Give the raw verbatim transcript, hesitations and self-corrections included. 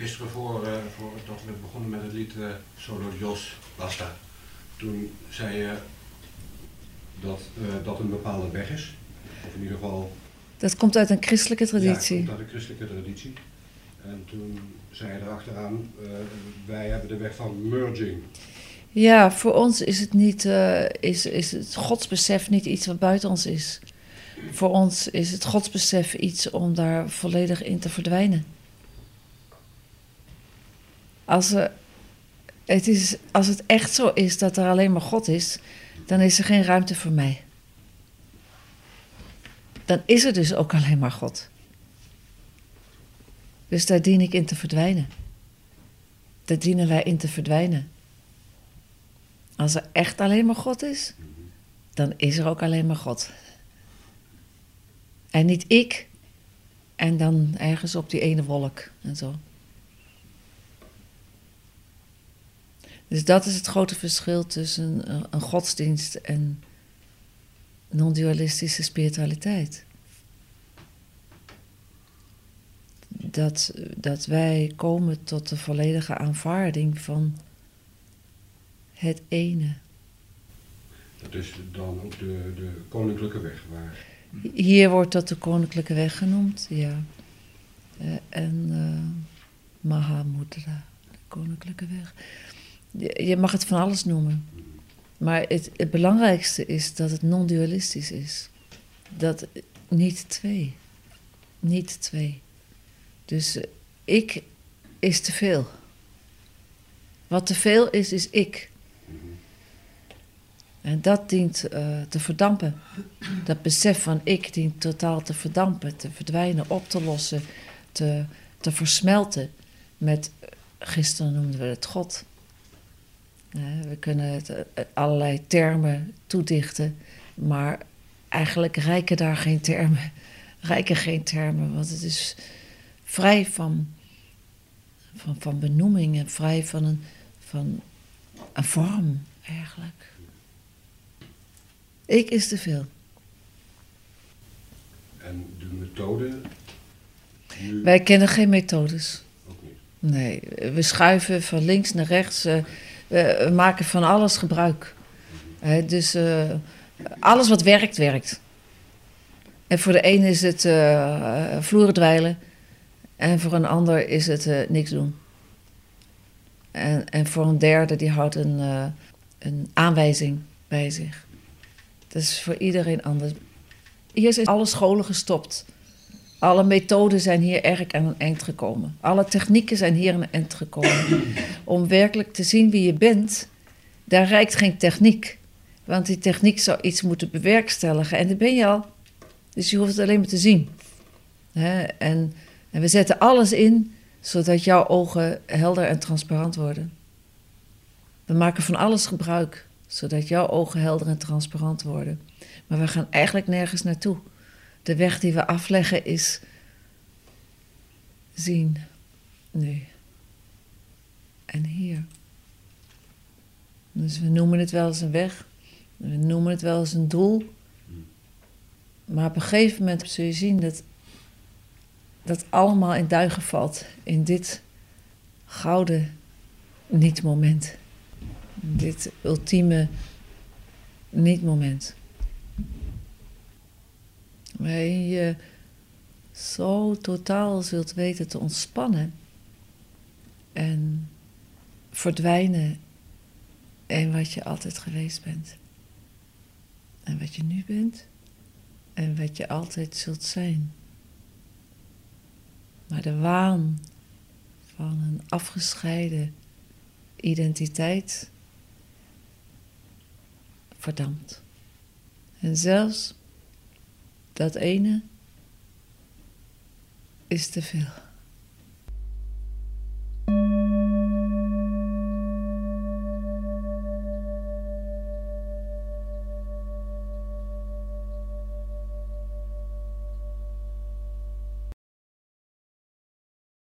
Gisteren voor, uh, voor dat we begonnen met het lied uh, Solo Dios Basta. Toen zei je dat uh, dat een bepaalde weg is. Of in ieder geval... Dat komt uit een christelijke traditie. Ja, het komt uit een christelijke traditie. En toen zei je erachteraan, uh, wij hebben de weg van merging. Ja, voor ons is het niet, uh, is, is het godsbesef niet iets wat buiten ons is. Voor ons is het godsbesef iets om daar volledig in te verdwijnen. Als, er, het is, als het echt zo is dat er alleen maar God is, dan is er geen ruimte voor mij. Dan is er dus ook alleen maar God. Dus daar dien ik in te verdwijnen. Daar dienen wij in te verdwijnen. Als er echt alleen maar God is, dan is er ook alleen maar God. En niet ik, en dan ergens op die ene wolk en zo. Dus dat is het grote verschil tussen een, een godsdienst en non-dualistische spiritualiteit. Dat, dat wij komen tot de volledige aanvaarding van het ene. Dat is dan ook de, de koninklijke weg. Waar... Hier wordt dat de koninklijke weg genoemd, ja. Uh, en uh, Mahamudra, de koninklijke weg. Je, je mag het van alles noemen. Maar het, het belangrijkste is dat het non-dualistisch is. Dat niet twee. Niet twee. Dus uh, ik is te veel. Wat te veel is, is ik. En dat dient uh, te verdampen. Dat besef van ik dient totaal te verdampen, te verdwijnen, op te lossen, te, te versmelten met, gisteren noemden we het God. Uh, we kunnen het, uh, allerlei termen toedichten, maar eigenlijk rijken daar geen termen. Rijken geen termen, want het is vrij van, van, van benoemingen, vrij van een, van een vorm eigenlijk. Ik is te veel. En de methode? Nu... Wij kennen geen methodes. Ook niet? Nee, we schuiven van links naar rechts. Uh, we, we maken van alles gebruik. Mm-hmm. Uh, dus uh, alles wat werkt, werkt. En voor de ene is het uh, vloeren dweilen. En voor een ander is het uh, niks doen. En, en voor een derde die houdt een, uh, een aanwijzing bij zich. Dat is voor iedereen anders. Hier zijn alle scholen gestopt. Alle methoden zijn hier erg aan een eind gekomen. Alle technieken zijn hier aan een eind gekomen. Om werkelijk te zien wie je bent, daar reikt geen techniek. Want die techniek zou iets moeten bewerkstelligen. En dat ben je al. Dus je hoeft het alleen maar te zien. He, en, en we zetten alles in, zodat jouw ogen helder en transparant worden. We maken van alles gebruik, zodat jouw ogen helder en transparant worden. Maar we gaan eigenlijk nergens naartoe. De weg die we afleggen is zien, nu en hier. Dus we noemen het wel eens een weg, we noemen het wel eens een doel. Maar op een gegeven moment zul je zien dat dat allemaal in duigen valt in dit gouden niet-moment. Dit ultieme niet-moment. Waarin je zo totaal zult weten te ontspannen en verdwijnen in wat je altijd geweest bent. En wat je nu bent en wat je altijd zult zijn. Maar de waan van een afgescheiden identiteit verdampt. En zelfs dat ene is te veel.